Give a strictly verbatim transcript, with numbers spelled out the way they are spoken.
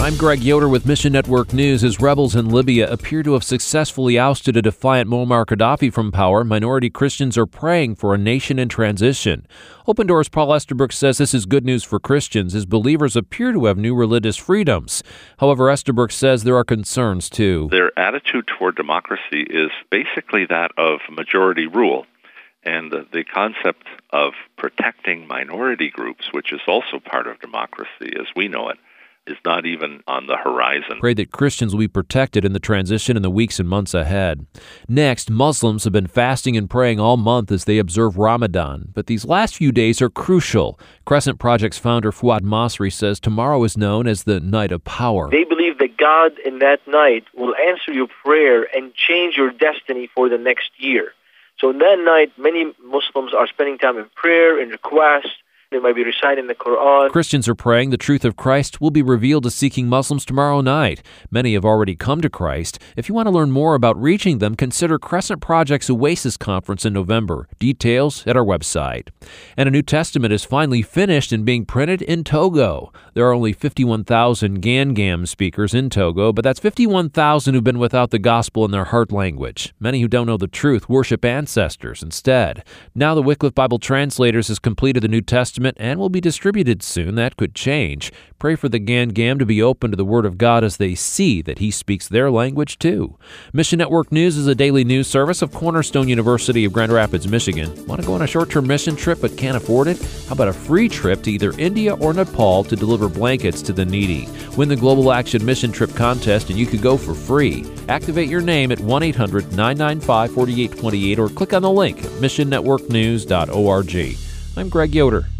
I'm Greg Yoder with Mission Network News. As rebels in Libya appear to have successfully ousted a defiant Muammar Gaddafi from power, minority Christians are praying for a nation in transition. Open Doors' Paul Estabrook says this is good news for Christians, as believers appear to have new religious freedoms. However, Estabrook says there are concerns, too. Their attitude toward democracy is basically that of majority rule. And uh, the concept of protecting minority groups, which is also part of democracy as we know it, is not even on the horizon. Pray that Christians will be protected in the transition in the weeks and months ahead. Next, Muslims have been fasting and praying all month as they observe Ramadan, but these last few days are crucial. Crescent Project's founder Fuad Masri says tomorrow is known as the Night of Power. They believe that God in that night will answer your prayer and change your destiny for the next year. So in that night, many Muslims are spending time in prayer, in request. They might be reciting the Quran. Christians are praying the truth of Christ will be revealed to seeking Muslims tomorrow night. Many have already come to Christ. If you want to learn more about reaching them, consider Crescent Project's Oasis Conference in November. Details at our website. And a New Testament is finally finished and being printed in Togo. There are only fifty-one thousand Gangam speakers in Togo, but that's fifty-one thousand who've been without the gospel in their heart language. Many who don't know the truth worship ancestors instead. Now the Wycliffe Bible Translators has completed the New Testament and will be distributed soon. That could change. Pray for the Gangam to be open to the Word of God as they see that He speaks their language too. Mission Network News is a daily news service of Cornerstone University of Grand Rapids, Michigan. Want to go on a short-term mission trip but can't afford it? How about a free trip to either India or Nepal to deliver blankets to the needy? Win the Global Action Mission Trip contest and you could go for free. Activate your name at one eight hundred nine nine five four eight two eight or click on the link at mission network news dot org. I'm Greg Yoder.